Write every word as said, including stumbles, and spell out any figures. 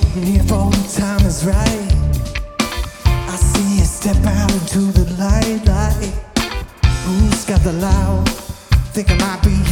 If all the time is right, I see you step out into the light, light. Who's got the loud? Think I might be